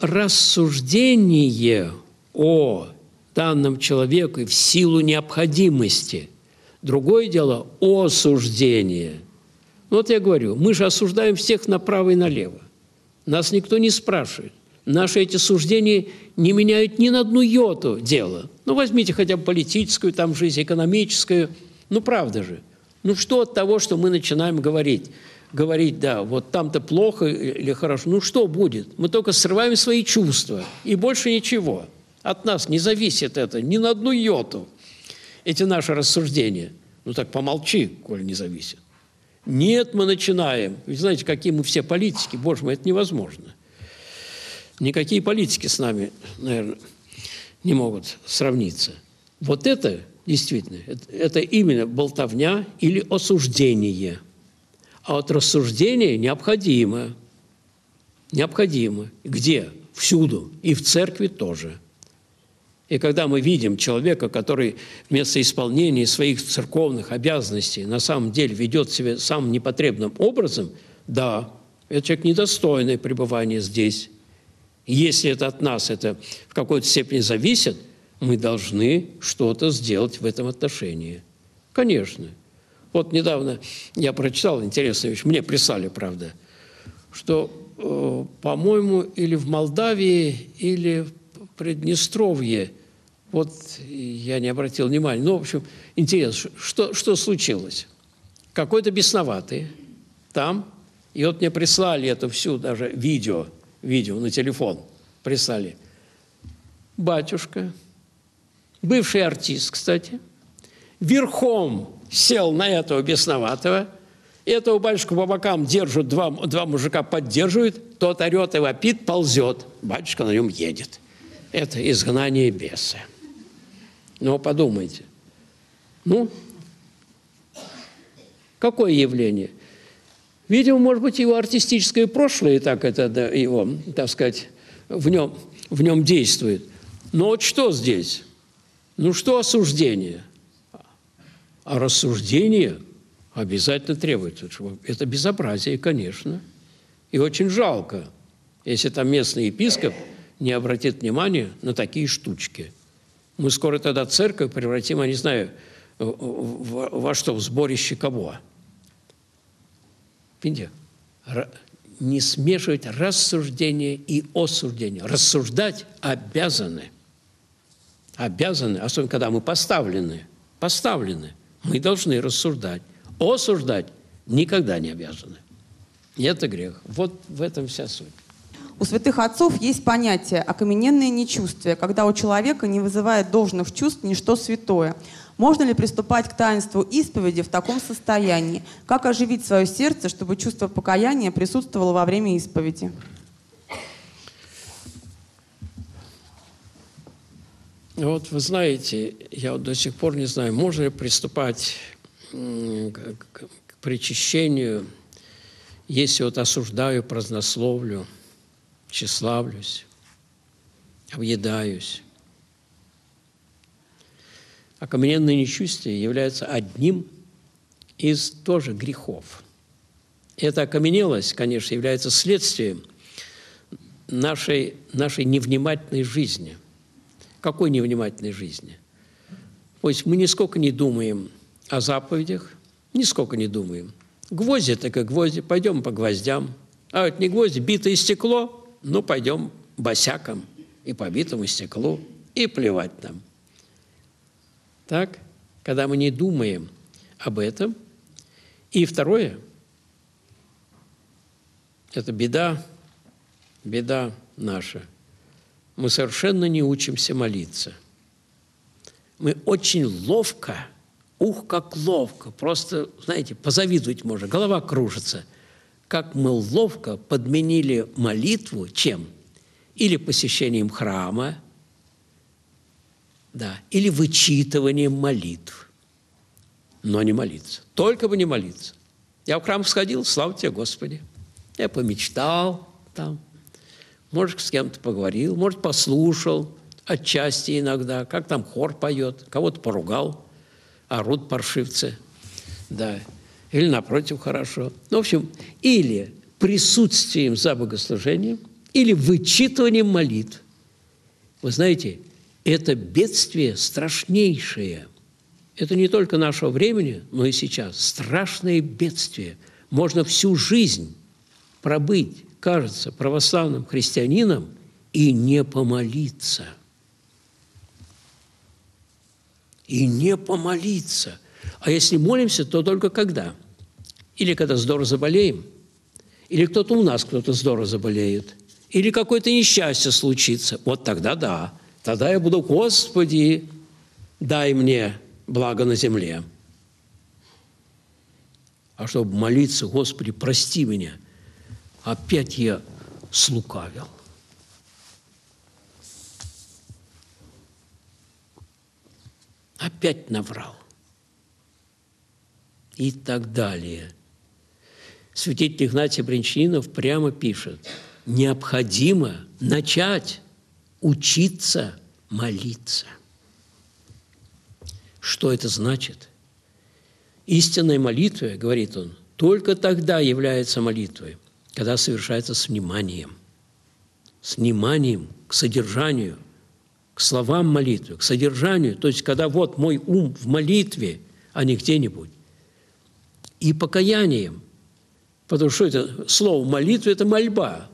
рассуждение о данном человеке в силу необходимости. Другое дело осуждение. Вот я говорю, мы же осуждаем всех направо и налево. Нас никто не спрашивает. Наши эти суждения не меняют ни на одну йоту дела. Ну, возьмите хотя бы политическую там жизнь, экономическую. Ну, правда же. Ну, что от того, что мы начинаем говорить? Говорить, да, вот там-то плохо или хорошо. Ну, что будет? Мы только срываем свои чувства. И больше ничего. От нас не зависит это ни на одну йоту. Эти наши рассуждения. Ну, так помолчи, коль не зависит. Нет, мы начинаем. Вы знаете, какие мы все политики. Боже мой, это невозможно. Никакие политики с нами, наверное, не могут сравниться. Вот это действительно, это, это именно болтовня или осуждение. А вот рассуждение необходимо. Необходимо. Где? Всюду. И в церкви тоже. И когда мы видим человека, который вместо исполнения своих церковных обязанностей на самом деле ведет себя самым непотребным образом, да, этот человек недостойный пребывания здесь. Если это от нас, это в какой-то степени зависит, мы должны что-то сделать в этом отношении. Конечно. Вот недавно я прочитал интересную вещь, мне прислали, правда, что, э, по-моему, или в Молдавии, или в Приднестровье, вот я не обратил внимания, ну, в общем, интересно, что, что случилось? Какой-то бесноватый там, и вот мне прислали это всю, даже видео, видео на телефон прислали. Батюшка, бывший артист, кстати, верхом сел на этого бесноватого, этого батюшку по бокам держат, два, два мужика поддерживают, тот орет и вопит, ползет, батюшка на нем едет. Это изгнание беса. Ну, подумайте. Ну, какое явление? Видимо, может быть, его артистическое прошлое и так это, да, его, так сказать, в нем, в нем действует. Но вот что здесь? Ну, что осуждение? А рассуждение обязательно требуется. Это безобразие, конечно. И очень жалко, если там местный епископ не обратит внимания на такие штучки. Мы скоро тогда церковь превратим, я не знаю, во, во что, в сборище кого? Видите? Не смешивать рассуждение и осуждение. Рассуждать обязаны. Обязаны, особенно когда мы поставлены. Поставлены. Мы должны рассуждать. Осуждать никогда не обязаны. И это грех. Вот в этом вся суть. У святых отцов есть понятие окамененное нечувствие, когда у человека не вызывает должных чувств ничто святое. Можно ли приступать к таинству исповеди в таком состоянии? Как оживить свое сердце, чтобы чувство покаяния присутствовало во время исповеди? Вот вы знаете, я вот до сих пор не знаю, можно ли приступать к причащению, если вот осуждаю, празднословлю, тщеславлюсь, объедаюсь. Окамененное нечувствие является одним из тоже грехов. Эта окаменелость, конечно, является следствием нашей, нашей невнимательной жизни. Какой невнимательной жизни? То есть мы нисколько не думаем о заповедях, нисколько не думаем. Гвозди так и гвозди, пойдем по гвоздям. А вот не гвозди, битое стекло, ну пойдем босяком и по битому стеклу, и плевать нам. Так, когда мы не думаем об этом. И второе, это беда, беда наша. Мы совершенно не учимся молиться. Мы очень ловко, ух, как ловко, просто, знаете, позавидовать можно, голова кружится, как мы ловко подменили молитву чем? Или посещением храма, да, или вычитыванием молитв, но не молиться. Только бы не молиться. Я в храм сходил, слава тебе, Господи. Я помечтал там, может, с кем-то поговорил, может, послушал отчасти иногда, как там хор поет, кого-то поругал, орут паршивцы, да, или напротив хорошо. Ну, в общем, или присутствием за богослужением или вычитыванием молитв. Вы знаете, это бедствие страшнейшее. Это не только нашего времени, но и сейчас. Страшное бедствие. Можно всю жизнь пробыть, кажется, православным христианином и не помолиться. И не помолиться. А если молимся, то только когда? Или когда здорово заболеем, или кто-то у нас, кто-то здорово заболеет, или какое-то несчастье случится. Вот тогда да. Тогда я буду: Господи, дай мне благо на земле. А чтобы молиться: Господи, прости меня, опять я слукавил. Опять наврал. И так далее. Святитель Игнатий Брянчанинов прямо пишет: необходимо начать учиться молиться. Что это значит? Истинная молитва, говорит он, только тогда является молитвой, когда совершается с вниманием. С вниманием к содержанию, к словам молитвы, к содержанию. То есть, когда вот мой ум в молитве, а не где-нибудь. И покаянием. Потому что это слово молитва – это мольба.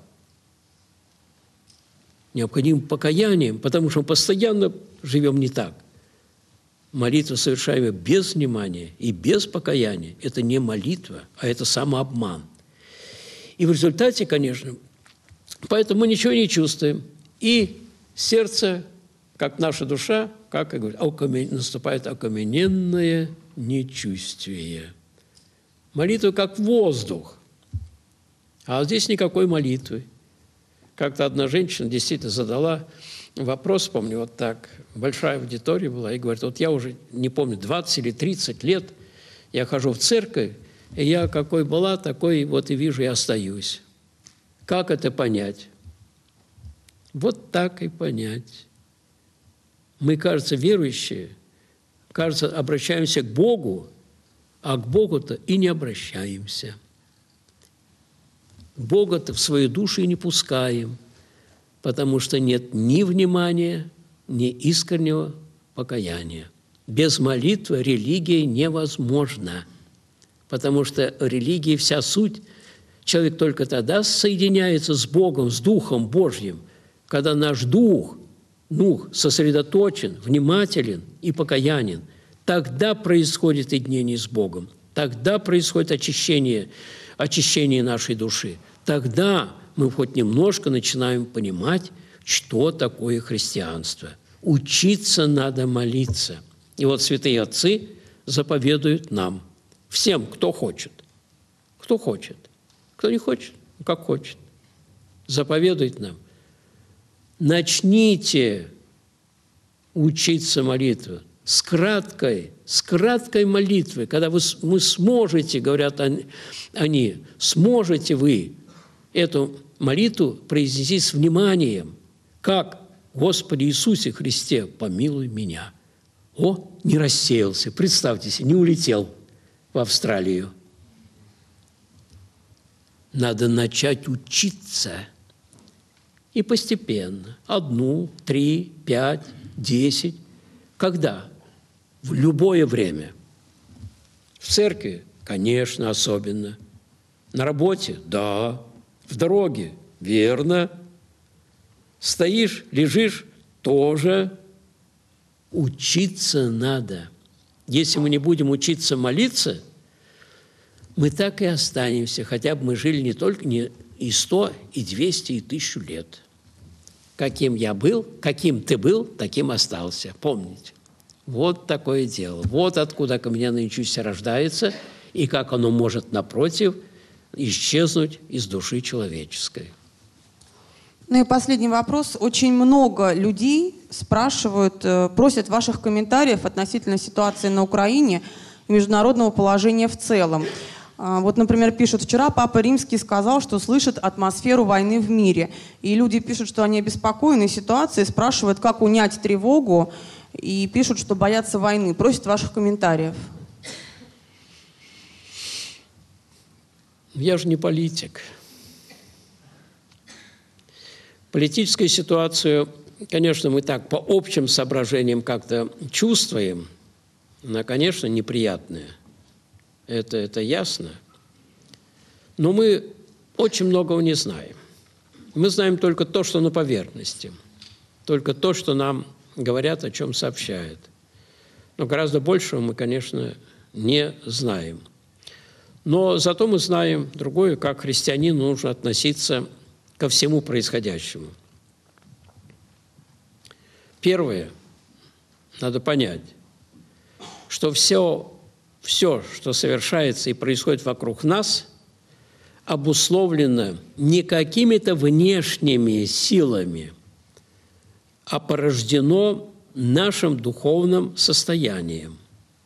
Необходимым покаянием, потому что мы постоянно живем не так. Молитва, совершаемая без внимания и без покаяния, это не молитва, а это самообман. И в результате, конечно, поэтому мы ничего не чувствуем. И сердце, как наша душа, как я говорю, окамен... наступает окамененное нечувствие. Молитва как воздух, а здесь никакой молитвы. Как-то одна женщина действительно задала вопрос, помню, вот так, большая аудитория была, и говорит: вот я уже, не помню, двадцать или тридцать лет, я хожу в церковь, и я какой была, такой вот и вижу, и остаюсь. Как это понять? Вот так и понять. Мы, кажется, верующие, кажется, обращаемся к Богу, а к Богу-то и не обращаемся. Бога-то в свою душу и не пускаем, потому что нет ни внимания, ни искреннего покаяния. Без молитвы религия невозможна, потому что религия вся суть. Человек только тогда соединяется с Богом, с Духом Божьим, когда наш дух, дух сосредоточен, внимателен и покаянен. Тогда происходит единение с Богом, тогда происходит очищение, очищение нашей души. Тогда мы хоть немножко начинаем понимать, что такое христианство. Учиться надо молиться. И вот святые отцы заповедуют нам, всем, кто хочет. Кто хочет. Кто не хочет, как хочет. Заповедует нам. Начните учиться молитве. С краткой, с краткой молитвы, когда вы, вы сможете, говорят они, сможете вы эту молитву произнести с вниманием, как: Господи Иисусе Христе, помилуй меня. О, не рассеялся, представьте себе, не улетел в Австралию. Надо начать учиться. И постепенно, одну, три, пять, десять. Когда? В любое время. В церкви, конечно, особенно. На работе? Да. В дороге? Верно. Стоишь, лежишь? Тоже. Учиться надо. Если мы не будем учиться молиться, мы так и останемся, хотя бы мы жили не только не и сто, и двести, и тысячу лет. Каким я был, каким ты был, таким остался. Помните. Вот такое дело. Вот откуда каменное чувство рождается, и как оно может, напротив, исчезнуть из души человеческой. Ну и последний вопрос. Очень много людей спрашивают, просят ваших комментариев относительно ситуации на Украине и международного положения в целом. Вот, например, пишут: вчера Папа Римский сказал, что слышит атмосферу войны в мире. И люди пишут, что они обеспокоены ситуацией, спрашивают, как унять тревогу, и пишут, что боятся войны. Просят ваших комментариев. Я же не политик. Политическую ситуацию, конечно, мы так по общим соображениям как-то чувствуем, она, конечно, неприятная. Это, это ясно. Но мы очень многого не знаем. Мы знаем только то, что на поверхности, только то, что нам говорят, о чем сообщают. Но гораздо большего мы, конечно, не знаем. Но зато мы знаем другое, как христианину нужно относиться ко всему происходящему. Первое, надо понять, что все, все, что совершается и происходит вокруг нас, обусловлено не какими-то внешними силами, а порождено нашим духовным состоянием.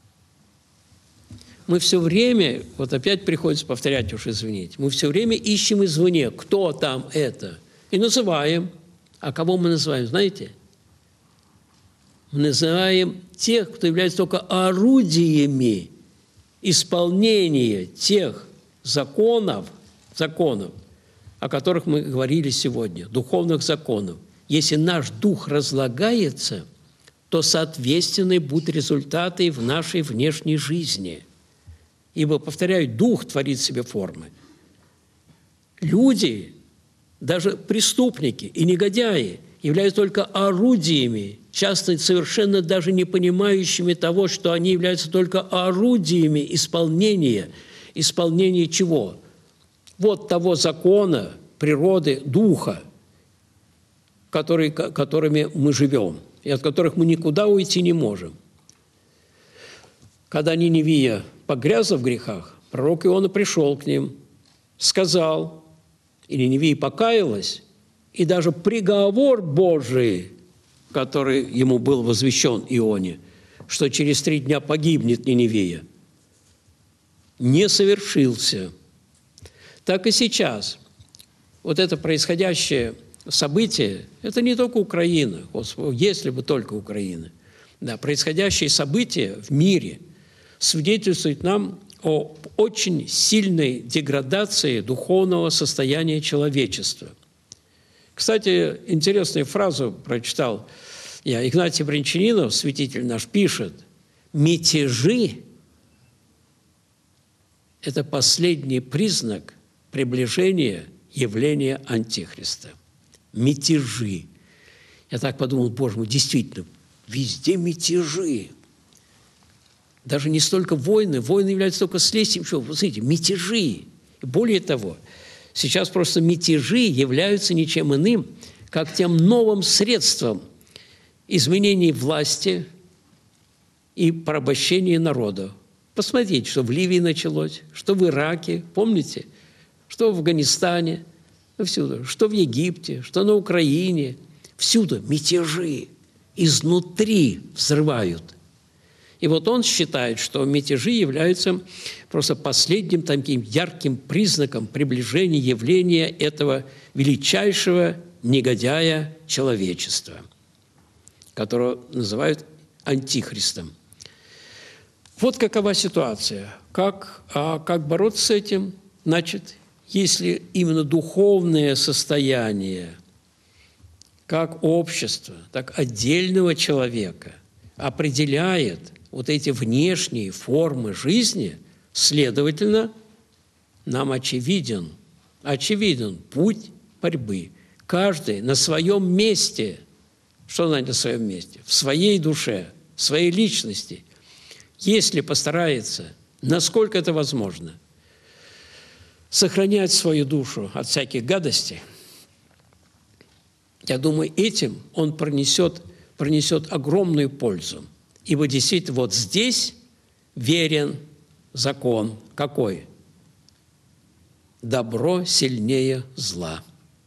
Мы все время, вот опять приходится повторять, уж извините, мы все время ищем извне, кто там это, и называем. А кого мы называем, знаете? Мы называем тех, кто является только орудиями исполнения тех законов, законов, о которых мы говорили сегодня, духовных законов. Если наш дух разлагается, то соответственны будут результаты в нашей внешней жизни. Ибо, повторяю, дух творит себе формы. Люди, даже преступники и негодяи, являются только орудиями, часто совершенно даже не понимающими того, что они являются только орудиями исполнения. Исполнения чего? Вот того закона, природы, духа, который, которыми мы живем, и от которых мы никуда уйти не можем. Когда Ниневия погрязла в грехах, пророк Иона пришел к ним, сказал, и Ниневия покаялась, и даже приговор Божий, который ему был возвещен Ионе, что через три дня погибнет Ниневия, не совершился. Так и сейчас. Вот это происходящее событие, это не только Украина, если бы только Украина. Да, происходящие события в мире свидетельствуют нам о очень сильной деградации духовного состояния человечества. Кстати, интересную фразу прочитал я. Игнатий Брянчанинов, святитель наш, пишет: «Мятежи – это последний признак приближения явления Антихриста». Мятежи. Я так подумал, боже мой, действительно, везде мятежи. Даже не столько войны, войны являются только следствием чего? Вы знаете, мятежи. И более того, сейчас просто мятежи являются ничем иным, как тем новым средством изменения власти и порабощения народа. Посмотрите, что в Ливии началось, что в Ираке, помните, что в Афганистане, всюду, что в Египте, что на Украине. Всюду мятежи изнутри взрывают. И вот он считает, что мятежи являются просто последним таким ярким признаком приближения явления этого величайшего негодяя человечества, которого называют Антихристом. Вот какова ситуация. Как, а как бороться с этим? Значит, если именно духовное состояние, как общество, так отдельного человека определяет вот эти внешние формы жизни, следовательно, нам очевиден, очевиден путь борьбы. Каждый на своем месте, что значит на своем месте? В своей душе, в своей личности, если постарается, насколько это возможно, сохранять свою душу от всяких гадостей, я думаю, этим он пронесет, пронесет огромную пользу. Ибо действительно вот здесь верен закон. Какой? Добро сильнее зла.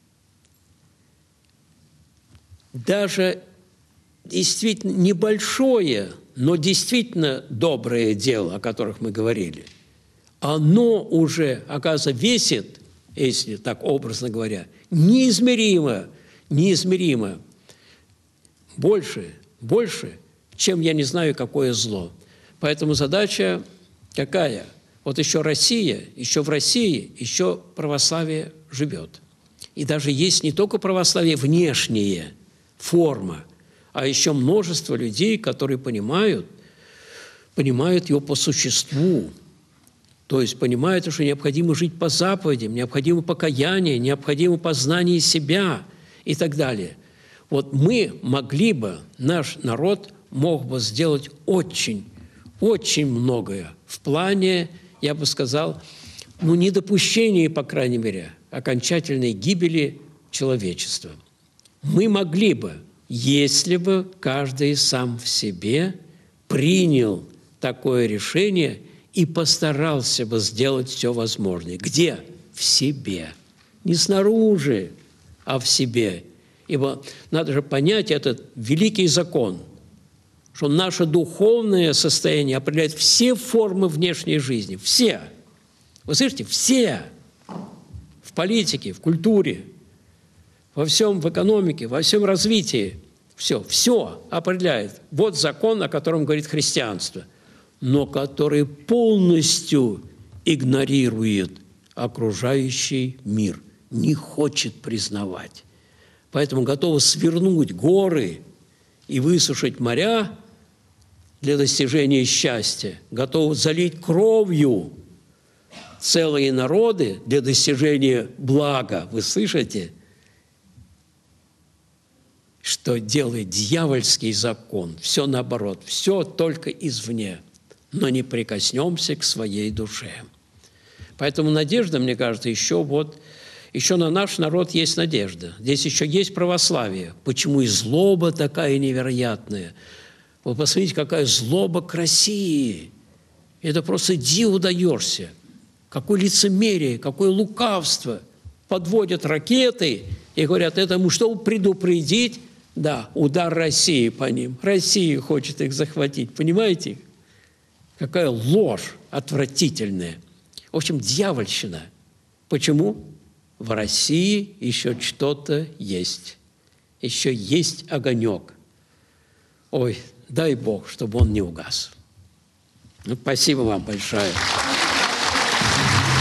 Даже действительно небольшое, но действительно доброе дело, о которых мы говорили, оно уже, оказывается, весит, если так образно говоря, неизмеримо, неизмеримо больше, больше, чем я не знаю, какое зло. Поэтому задача какая? Вот еще Россия, еще в России, еще православие живет. И даже есть не только православие внешнее, форма, а еще множество людей, которые понимают, понимают его по существу. То есть понимают, что необходимо жить по заповедям, необходимо покаяние, необходимо познание себя и так далее. Вот мы могли бы, наш народ мог бы сделать очень, очень многое в плане, я бы сказал, ну, недопущения, по крайней мере, окончательной гибели человечества. Мы могли бы, если бы каждый сам в себе принял такое решение и постарался бы сделать все возможное. Где? В себе. Не снаружи, а в себе. Ибо надо же понять этот великий закон, что наше духовное состояние определяет все формы внешней жизни. Все. Вы слышите? Все. В политике, в культуре, во всем, в экономике, во всем развитии. Все. Все определяет. Вот закон, о котором говорит христианство, но который полностью игнорирует окружающий мир, не хочет признавать. Поэтому готовы свернуть горы и высушить моря для достижения счастья, готовы залить кровью целые народы для достижения блага. Вы слышите, что делает дьявольский закон? Все наоборот, все только извне, но не прикоснемся к своей душе. Поэтому надежда, мне кажется, еще вот, еще на наш народ есть надежда. Здесь еще есть православие. Почему и злоба такая невероятная? Вы посмотрите, какая злоба к России. Это просто диву даешься. Какое лицемерие, какое лукавство. Подводят ракеты и говорят, этому чтобы предупредить, да, удар России по ним. Россия хочет их захватить. Понимаете? Какая ложь отвратительная. В общем, дьявольщина. Почему? В России еще что-то есть. Еще есть огонек. Ой, дай Бог, чтобы он не угас. Ну, спасибо вам большое.